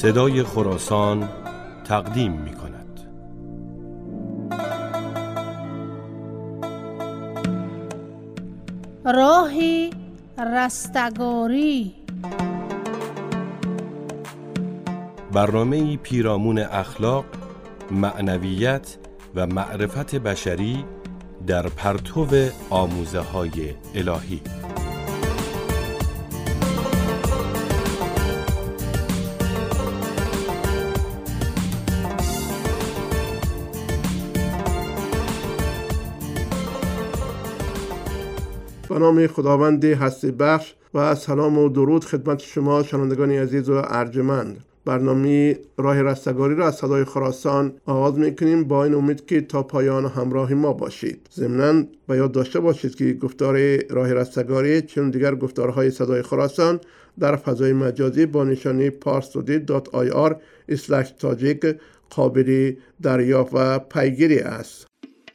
صدای خراسان تقدیم می کند. راه رستگاری، برنامه‌ای پیرامون اخلاق، معنویت و معرفت بشری در پرتو آموزه‌های الهی. به نام خداوند هستی بخش و سلام و درود خدمت شما شنوندگان عزیز و ارجمند. برنامه راه رستگاری را از صدای خراسان آغاز میکنیم با این امید که تا پایان همراه ما باشید. ضمناً به یاد داشته باشید که گفتار راه رستگاری چون دیگر گفتارهای صدای خراسان در فضای مجازی با نشانی parstoday.ir/tajik قابل دریافت و پیگیری است.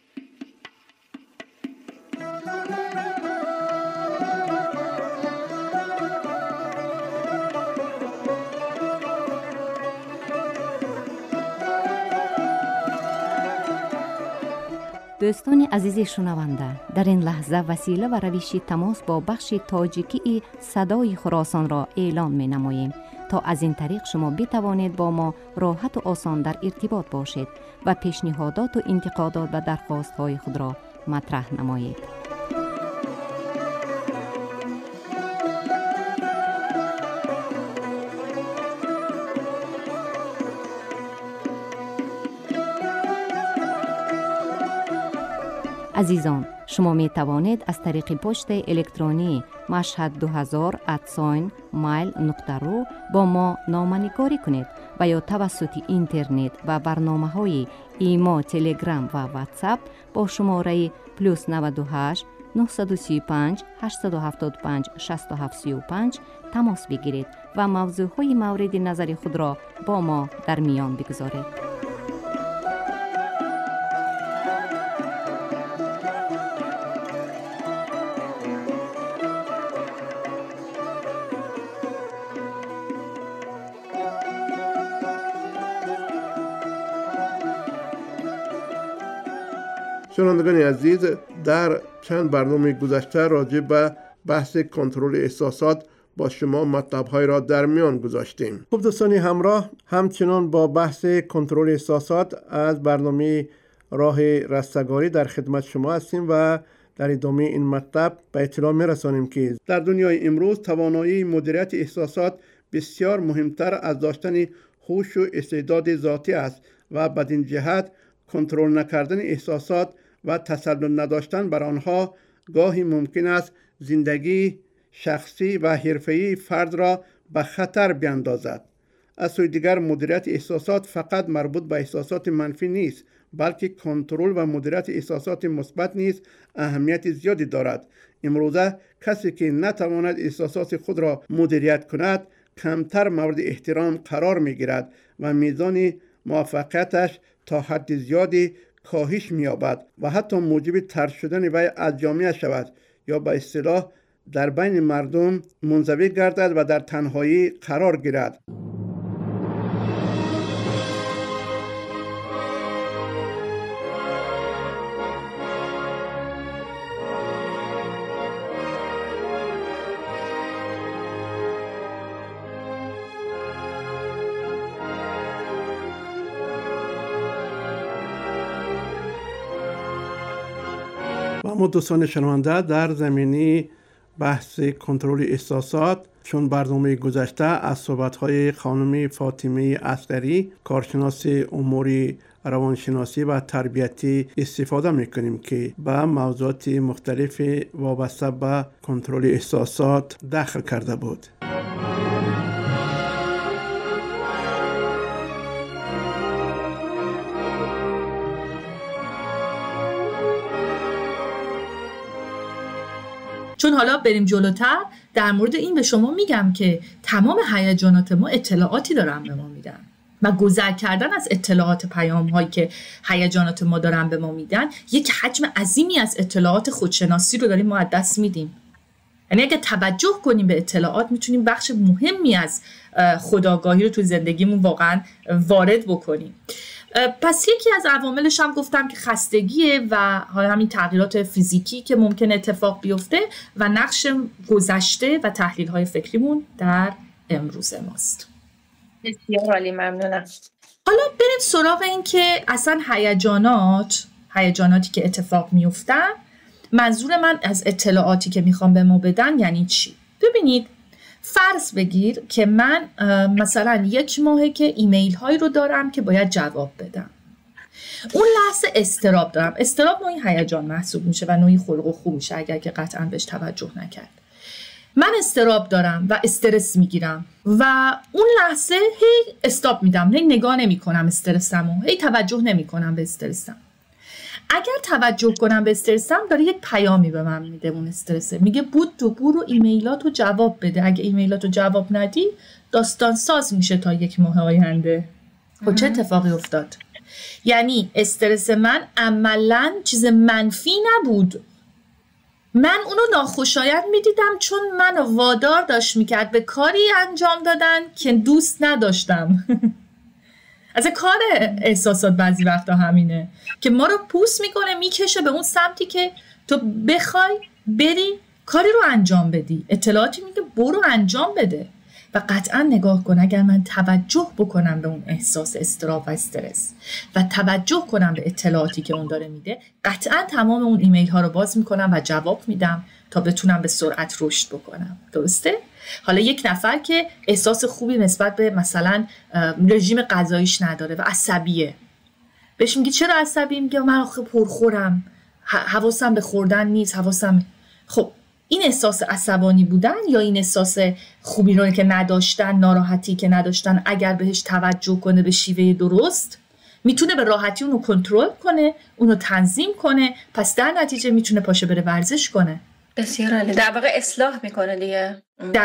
دوستان عزیز شنونده، در این لحظه وسیله و روش تماس با بخش تاجیکی صدای خراسان را اعلان می نماییم تا از این طریق شما بتوانید با ما راحت و آسان در ارتباط باشید و پیشنهادات و انتقادات و درخواست های خود را مطرح نمایید. عزیزان، شما می توانید از طریق پست الکترونی mashhad2000@mail.ru با ما نامه‌نگاری کنید و یا توسط اینترنت و برنامه‌های ایما، تلگرام و واتساپ با شماره +98 935 875 6735 تماس بگیرید و موضوعهای مورد نظر خود را با ما در میان بگذارید. شنوندگان عزیز، در چند برنامه گذشته راجع به بحث کنترل احساسات با شما مطلب‌های را در میان گذاشتیم. خب دوستان همراه، همچنان با بحث کنترل احساسات از برنامه راه رستگاری در خدمت شما هستیم و در ادامه این مطلب به اطلاع می‌رسانیم که در دنیای امروز توانایی مدیریت احساسات بسیار مهمتر از داشتن هوش و استعداد ذاتی است و بدین جهت کنترل نکردن احساسات و تسلط نداشتن بر آنها گاهی ممکن است زندگی شخصی و حرفه‌ای فرد را به خطر بیندازد. از سوی دیگر مدیریت احساسات فقط مربوط به احساسات منفی نیست، بلکه کنترل و مدیریت احساسات مثبت نیز اهمیت زیادی دارد. امروزه کسی که نتواند احساسات خود را مدیریت کند کمتر مورد احترام قرار می‌گیرد و میزان موفقیتش تا حد زیادی کاهش می‌یابد و حتی موجب طرد شدن وی از جامعه شود یا به اصطلاح در بین مردم منزوی گردد و در تنهایی قرار گیرد. و ما دوستان شنونده در زمینه بحث کنترل احساسات چون برنامه گذشته از صحبت‌های خانم فاطمه عسکری کارشناس امور روانشناسی و تربیتی استفاده می‌کنیم که به موضوعات مختلف وابسته به کنترل احساسات داخل کرده بود. چون حالا بریم جلوتر در مورد این به شما میگم که تمام هیجانات ما اطلاعاتی دارن به ما میدن و گذر کردن از اطلاعات پیام هایی که هیجانات ما دارن به ما میدن یک حجم عظیمی از اطلاعات خودشناسی رو داریم ما از دست میدیم. یعنی اگه توجه کنیم به اطلاعات میتونیم بخش مهمی از خودآگاهی رو تو زندگیمون واقعا وارد بکنیم. پس یکی از عواملش هم گفتم که خستگیه و حالا همین تغییرات فیزیکی که ممکن اتفاق بیفته و نقش گذشته و تحلیل‌های فکریمون در امروز ماست. بسیار عالی، ممنونم. حالا بریم سراغ این که اصلا هیجاناتی که اتفاق میفتن، منظور من از اطلاعاتی که میخوام به ما بدن یعنی چی؟ ببینید، فرض بگیر که من مثلا 1 ماهه که ایمیل هایی رو دارم که باید جواب بدم. اون لحظه اضطراب دارم. اضطراب نوعی هیجان محسوب میشه و نوعی خلق و خو میشه اگر که قطعا بهش توجه نکرد. من اضطراب دارم و استرس میگیرم و اون لحظه هی استاپ میدم، هی نگاه نمی کنم استرسمو، هی توجه نمی کنم به استرسم. اگر توجه کنم به استرسم، داره یک پیامی به من میده. اون استرسه میگه برو ایمیلاتو جواب بده. اگه ایمیلاتو جواب ندی داستان ساز میشه تا 1 ماه آینده. خب چه اتفاقی افتاد؟ یعنی استرس من عملاً چیز منفی نبود، من اونو ناخوشایند میدیدم چون منو وادار داشت میکرد به کاری انجام دادن که دوست نداشتم. از کار احساسات بعضی وقتا همینه که ما رو پوست میکنه، میکشه به اون سمتی که تو بخوای بری کاری رو انجام بدی. اطلاعاتی میگه برو انجام بده. و قطعا نگاه کن، اگر من توجه بکنم به اون احساس اضطراب و استرس و توجه کنم به اطلاعاتی که اون داره میده، قطعا تمام اون ایمیل ها رو باز میکنم و جواب میدم تا بتونم به سرعت رشد بکنم. درسته؟ حالا 1 نفر که احساس خوبی نسبت به مثلا رژیم غذاییش نداره و عصبیه، بهش میگی چرا عصبی؟ میگه من آخه پرخورم، حواسم به خوردن نیست، خب این احساس عصبانی بودن یا این احساس خوبی رو که نداشتن، ناراحتی که نداشتن، اگر بهش توجه کنه به شیوه درست، میتونه به راحتی اونو کنترل کنه، اونو تنظیم کنه، پس در نتیجه میتونه پاشه بره ورزش کنه. بسیار عالی، در واقع اصلاح میکنه دیگه.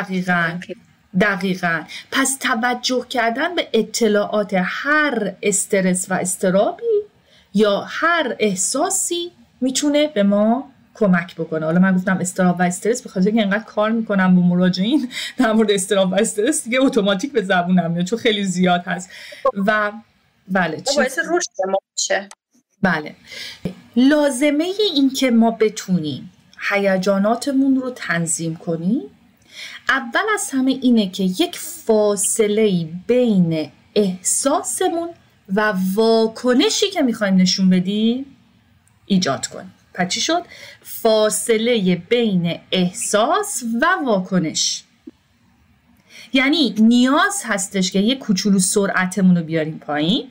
دقیقاً. پس توجه کردن به اطلاعات هر استرس و اضطرابی یا هر احساسی میتونه به ما کمک بکنه. حالا من گفتم اضطراب و استرس بخاطر اینکه انقدر کار میکنم با مراجعین در مورد اضطراب و استرس دیگه اتوماتیک به زبونم میاد چون خیلی زیاد هست. و بله باعث رشد ما میشه. بله، لازمه این که ما بتونیم هیجاناتمون رو تنظیم کنیم، اول از همه اینه که یک فاصله بین احساسمون و واکنشی که میخوایم نشون بدیم ایجاد کنیم. پس چی شد؟ فاصله بین احساس و واکنش. یعنی نیاز هستش که یک کوچولو سرعتمون رو بیاریم پایین،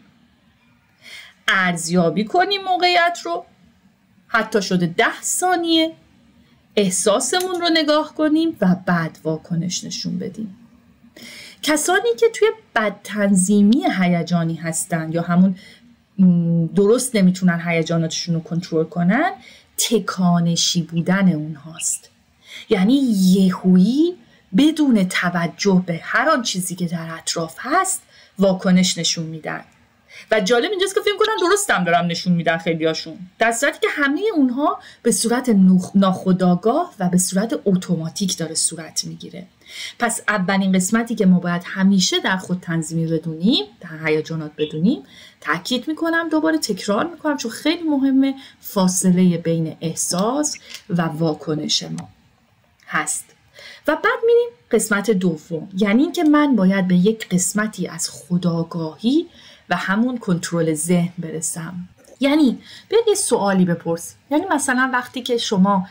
ارزیابی کنیم موقعیت رو، حتی شده 10 ثانیه احساسمون رو نگاه کنیم و بعد واکنش نشون بدیم. کسانی که توی بدتنظیمی هیجانی هستن یا همون درست نمیتونن هیجاناتشون رو کنترل کنن، تکانشی بودن اونهاست. یعنی یهویی بدون توجه به هر آن چیزی که در اطراف هست واکنش نشون میدن. و جالب اینجاست که فکر کنن درستم دارم نشون میدن خیلیاشون، در صورتی که همه اونها به صورت ناخودآگاه و به صورت اتوماتیک داره صورت میگیره. پس اولین قسمتی که ما باید همیشه در خود تنظیمی بدونیم، در هیجانات بدونیم، تاکید میکنم، دوباره تکرار میکنم چون خیلی مهمه، فاصله بین احساس و واکنش ما هست. و بعد میریم قسمت دوم، یعنی اینکه من باید به یک قسمتی از خودآگاهی و همون کنترل ذهن برسم. یعنی بیاید یه سوالی بپرسید. یعنی مثلا وقتی که شما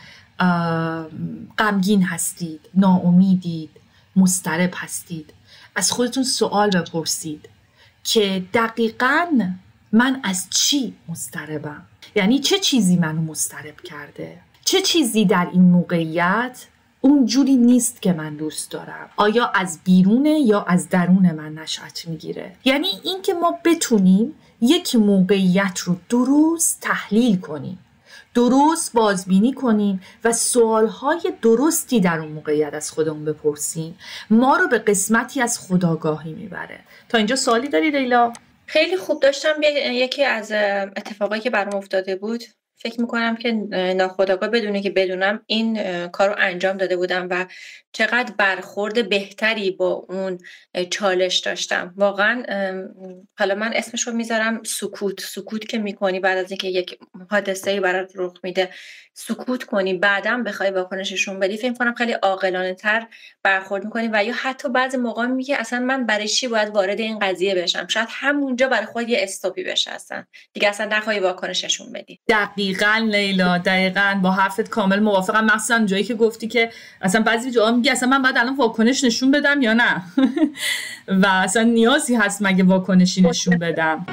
غمگین هستید، ناامیدید، مضطرب هستید، از خودتون سوال بپرسید که دقیقاً من از چی مضطربم؟ یعنی چه چیزی منو مضطرب کرده؟ چه چیزی در این موقعیت اون جوری نیست که من دوست دارم؟ آیا از بیرونه یا از درون من نشأت میگیره؟ یعنی این که ما بتونیم یک موقعیت رو درست تحلیل کنیم، درست بازبینی کنیم و سوالهای درستی در اون موقعیت از خودمون بپرسیم، ما رو به قسمتی از خودآگاهی میبره. تا اینجا سوالی داری لیلا؟ خیلی خوب. داشتم یکی از اتفاقایی که برام افتاده بود فکر میکنم که ناخودآگاه بدونه که بدونم این کار رو انجام داده بودم و چقدر برخورد بهتری با اون چالش داشتم. واقعا حالا من اسمش رو میذارم سکوت که میکنی بعد از اینکه یک حادثه‌ای برات رخ میده، سکوت کنی بعدم بخوای واکنششون بدی، فکر کنم خیلی عاقلانه تر برخورد میکنی. و یا حتی بعضی موقع میگه اصلا من برای چی باید وارد این قضیه بشم، شاید همونجا برای خود یه استاپی بشه، اصلا دیگه اصلا نخوای واکنششون بدی. دقیقاً لیلا، دقیقاً با حرفت کامل موافقم، مخصوصا جایی که گفتی که اصلا بعضی جاها میگی اصلا من باید الان واکنش نشون بدم یا نه و اصلا نیازی هست مگه واکنشی نشون بدم.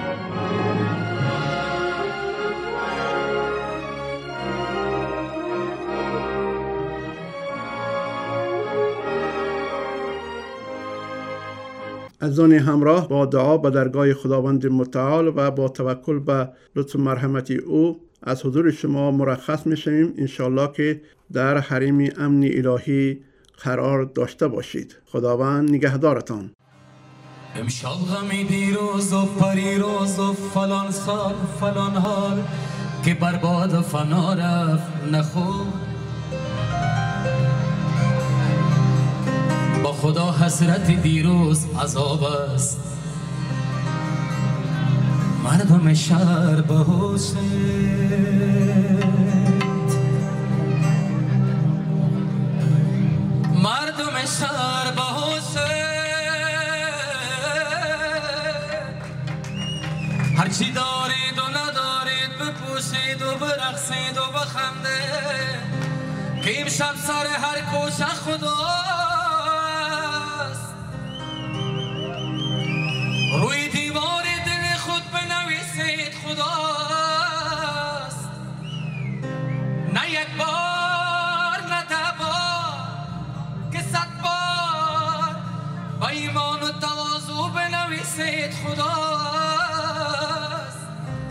عزیزان همراه، با دعا به درگاه خداوند متعال و با توکل به لطف و مرحمت او از حضور شما مرخص میشویم. انشالله که در حریم امن الهی قرار داشته باشید. خداوند نگهدارتان. امشب غمی دیروز و پریروز و فلان سال فلان حال که برباد و فنا رفت نخود. با خدا حسرت دیروز عذاب است، مردم شهر به حسد، مردم شهر به حسد، هرچی دارید و ندارید بپوشید و برقصید و بخندید که امشب سر هر کوچه خداست. روی دیوار دل خود بنویسید خداست، نه یک بار نه ده بار که 100 بار با ایمان و تواضع بنویسید خداست.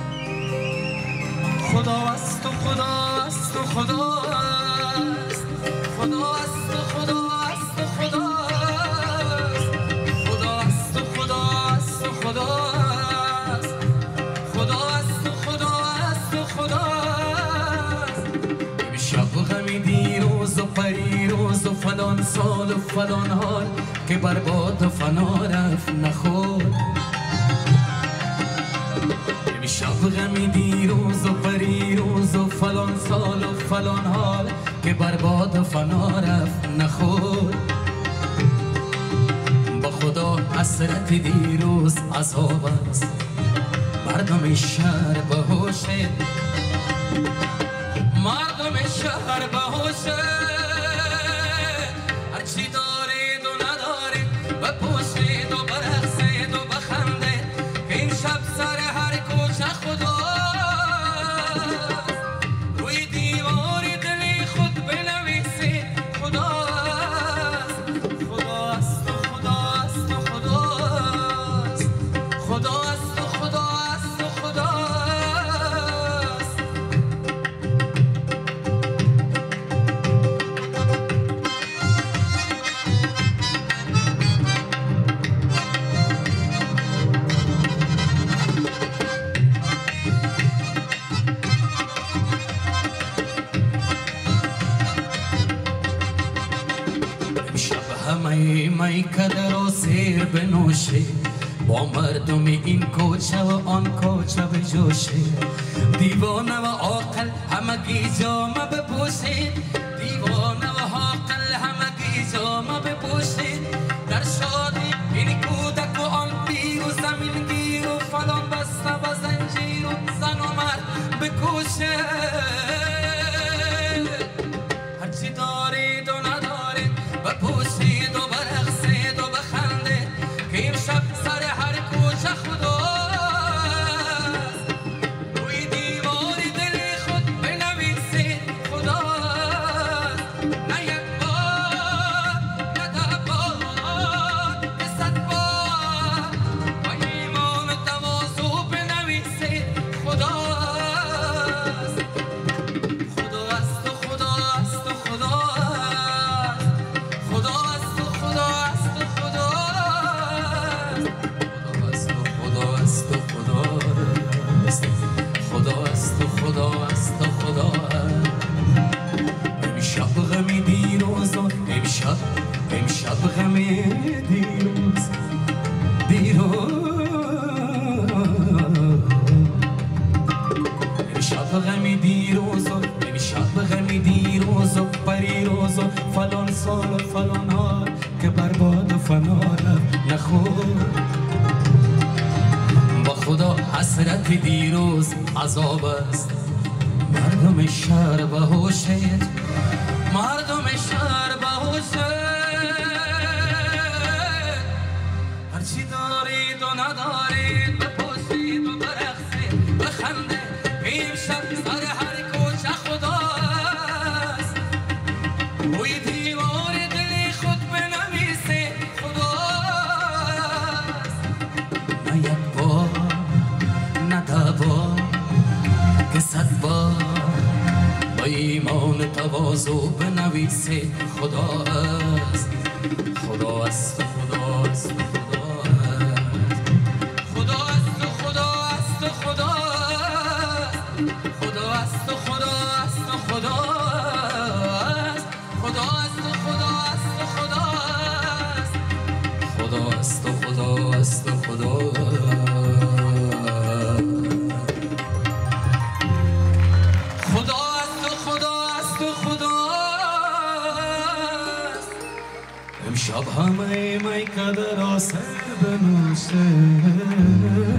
خداست و خداست و خداست، خداست و خداست و خداست، خداست و خداست و خداست، خداست و خداست و خداست. امشب غمی دیروز و پریروز و فلان سال و فلان حال که برباد و فنا رفت نخود. امشب غمی دیروز و پریروز و فلان سال و فلان حال که برباد و فنا رفت نخود. با خدا حسرت دیروز عذاب است، مردم شهر به حوشت، مردم شهر به حوشت، هرچی دارید و ندارید بپوشید و برقصید و بخندید که این شب سر هر کوچه خدا. روی دیوار دلی خود بنویسید خداست، خداست و خداست و خداست، خداست و خداست و خداست. می کدر و سیر بنوشه، با مردم این کوچه و آن کوچه بجوشه. دیوانه و عاقل همگی جامه بپوشید، دیوانه و عاقل همگی جامه بپوشید. در شادی این کودک و آن پیر و زمین گیر و فلان بسته و زنجیر و زن و مرد بکوشه. هرچی دارید و ندارید بپوشید و برقصید و بخندید که امشب سر هر کوچه خداست. روی دیوار دل خود بنویسید خداست، نه یک بار نه ده بار که 100 بار با ایمان و تواضع بنویسید خداست. شهر به هوشت مردم شهر به هوشت هرچی دارید و ندارید بپوشید و برقصید بخنده امشب سر هر کوچه خداست روی دیوار دلی خود بنویسه خداست نه یک بار نه ده بار که 100 بار با ایمان تواضع بنویسه خداست خداست خداست امشب همه می کدر آسر بنوشه